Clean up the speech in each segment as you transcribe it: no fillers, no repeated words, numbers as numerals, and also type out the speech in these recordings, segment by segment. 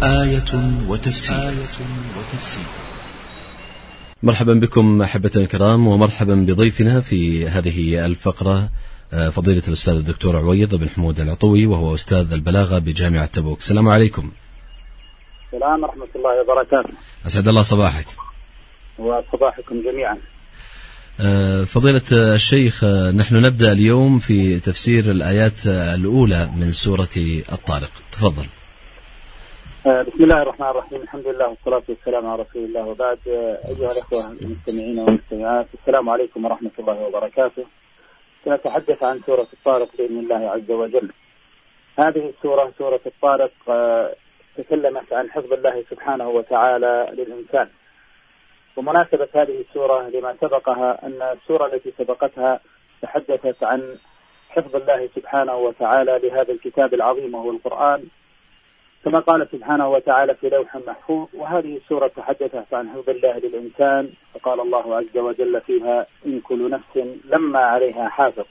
آية وتفسير. مرحبا بكم أحبتنا الكرام، ومرحبا بضيفنا في هذه الفقرة فضيلة الأستاذ الدكتور عويض بن حمود العطوي، وهو أستاذ البلاغة بجامعة تبوك. السلام عليكم. السلام ورحمة الله وبركاته. أسعد الله صباحك. وصباحكم جميعا. فضيلة الشيخ، نحن نبدأ اليوم في تفسير الآيات الأولى من سورة الطارق. تفضل. بسم الله الرحمن الرحيم، الحمد لله والصلاة والسلام على رسول الله، وبعد. أيها الأخوة المستمعين والمستمعات، السلام عليكم ورحمة الله وبركاته. سنتحدث عن سورة الطارق بإذن الله عز وجل. هذه السورة سورة الطارق تكلمت عن حفظ الله سبحانه وتعالى للإنسان، ومناسبة هذه السورة لما سبقها أن السورة التي سبقتها تحدثت عن حفظ الله سبحانه وتعالى لهذا الكتاب العظيم وهو القرآن، كما قال سبحانه وتعالى في لوح محفوظ. وهذه السورة تحدثت عن حفظ الله للإنسان، فقال الله عز وجل فيها: إن كل نفس لما عليها حافظ.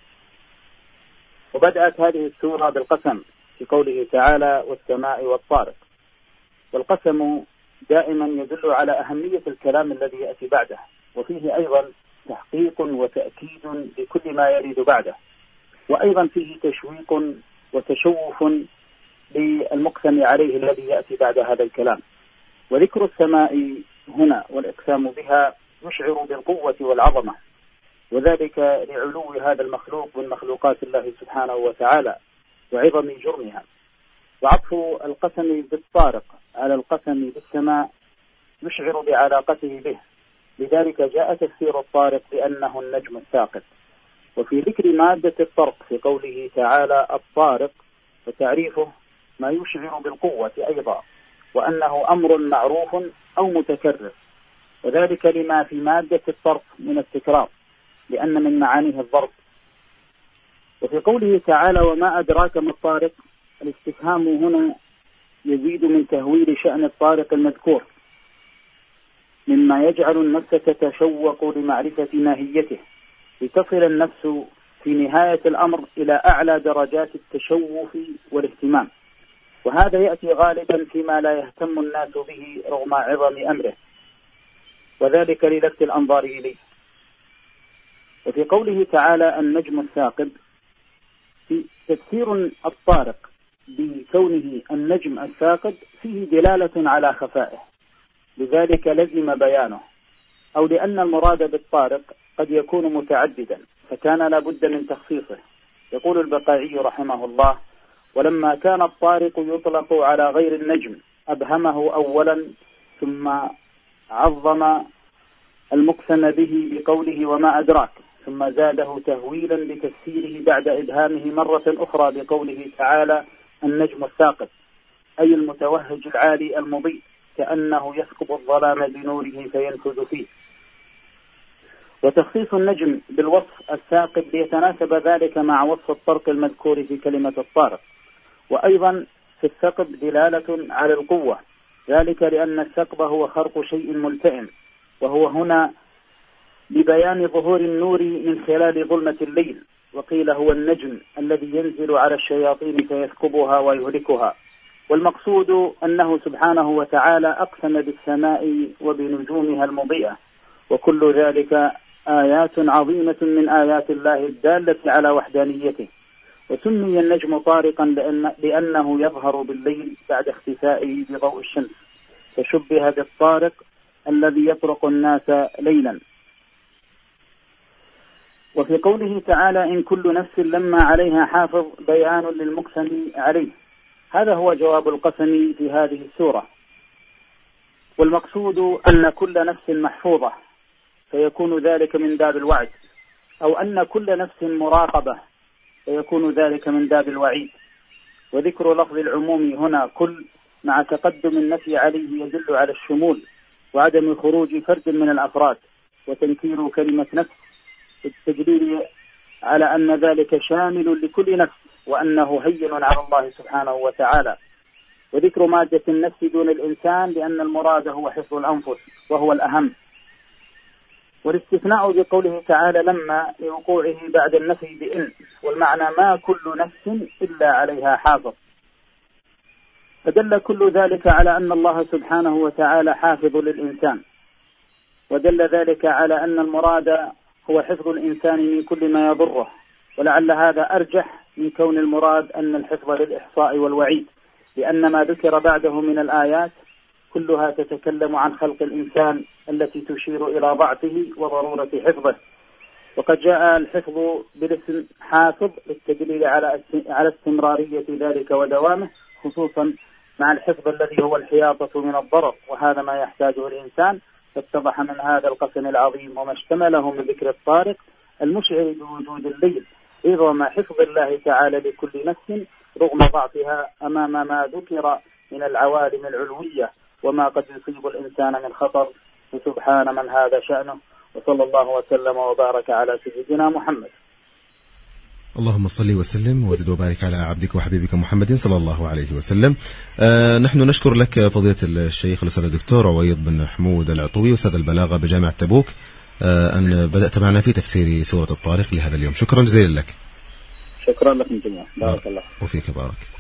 وبدأت هذه السورة بالقسم في قوله تعالى: والسماء والطارق. والقسم دائما يدل على أهمية الكلام الذي يأتي بعده، وفيه أيضا تحقيق وتأكيد لكل ما يريد بعده، وأيضا فيه تشويق وتشوف للمقسم عليه الذي يأتي بعد هذا الكلام. وذكر السماء هنا والإقسام بها يشعر بالقوة والعظمة، وذلك لعلو هذا المخلوق من مخلوقات الله سبحانه وتعالى وعظم جرمها. وعطف القسم بالطارق على القسم بالسماء يشعر بعلاقته به، لذلك جاء تفسير الطارق بأنه النجم الثاقب. وفي ذكر مادة الطرق في قوله تعالى الطارق، فتعريفه ما يشعر بالقوة أيضا، وأنه أمر معروف أو متكرر، وذلك لما في مادة الطرق من التكرار، لأن من معانيه الضرب. وفي قوله تعالى وما أدراك ما الطارق، الاستفهام هنا يزيد من تهويل شأن الطارق المذكور، مما يجعل النفس تتشوق لمعرفة ماهيته، لتصل النفس في نهاية الأمر إلى أعلى درجات التشوف والاهتمام. وهذا يأتي غالبا فيما لا يهتم الناس به رغم عظم أمره، وذلك للفت الأنظار إليه. وفي قوله تعالى النجم الثاقب، في تفسير الطارق بكونه النجم الثاقب فيه دلالة على خفائه، لذلك لزم بيانه، أو لأن المراد بالطارق قد يكون متعددا فكان لابد من تخصيصه. يقول البقاعي رحمه الله: ولما كان الطارق يطلق على غير النجم أبهمه أولا، ثم عظم المقسم به بقوله وما أدراك، ثم زاده تهويلا لتفسيره بعد إبهامه مرة أخرى بقوله تعالى النجم الثاقب، أي المتوهج العالي المضيء، كأنه يسكب الظلام بنوره فينفذ فيه. وتخصيص النجم بالوصف الثاقب ليتناسب ذلك مع وصف الطرق المذكور في كلمة الطارق. وأيضا في الثقب دلالة على القوة، ذلك لأن الثقب هو خرق شيء ملتئم، وهو هنا لبيان ظهور النور من خلال ظلمة الليل. وقيل هو النجم الذي ينزل على الشياطين فيثقبها ويهلكها. والمقصود أنه سبحانه وتعالى أقسم بالسماء وبنجومها المضيئة، وكل ذلك آيات عظيمة من آيات الله الدالة على وحدانيته. وسمي النجم طارقا لأنه يظهر بالليل بعد اختفائه بضوء الشمس، فشبه بالطارق الذي يطرق الناس ليلا. وفي قوله تعالى إن كل نفس لما عليها حافظ بيان للمقسم عليه، هذا هو جواب القسم في هذه السورة. والمقصود أن كل نفس محفوظة، فيكون ذلك من باب الوعد، أو أن كل نفس مراقبة، فيكون ذلك من باب الوعيد. وذكر لفظ العموم هنا كل مع تقدم النفي عليه يدل على الشمول وعدم خروج فرد من الأفراد، وتنكير كلمة نفس التجليل على أن ذلك شامل لكل نفس، وأنه هين على الله سبحانه وتعالى. وذكر مادة النفس دون الإنسان لأن المراد هو حفظ الأنفس وهو الأهم. والاستثناء بقوله تعالى لما لوقوعه بعد النفي بإن، والمعنى ما كل نفس إلا عليها حافظ. فدل كل ذلك على أن الله سبحانه وتعالى حافظ للإنسان، ودل ذلك على أن المراد هو حفظ الإنسان من كل ما يضره، ولعل هذا أرجح من كون المراد أن الحفظ للإحصاء والوعيد، لأن ما ذكر بعده من الآيات كلها تتكلم عن خلق الإنسان التي تشير إلى ضعفه وضرورة حفظه. وقد جاء الحفظ بالاسم حافظ للتدليل على استمرارية ذلك ودوامه، خصوصا مع الحفظ الذي هو الحياطة من الضرر، وهذا ما يحتاجه الإنسان. فاتضح من هذا القسم العظيم وما اشتمله من ذكر الطارق المشعر بوجود الليل عظم حفظ الله تعالى لكل نفس رغم ضعفها أمام ما ذكر من العوالم العلوية وما قد يصيب الإنسان من خطر، فسبحان من هذا شأنه. وصلى الله وسلم وبارك على سيدنا محمد. اللهم صل وسلم وزد وبارك على عبدك وحبيبك محمد صلى الله عليه وسلم. نحن نشكر لك فضيلة الشيخ الأستاذ الدكتور عويض بن حمود العطوي أستاذ البلاغة بجامعة تبوك أن بدأت معنا في تفسير سورة الطارق لهذا اليوم. شكرا جزيلا لك. شكرا لكم جميعا، بارك الله وفيك بارك.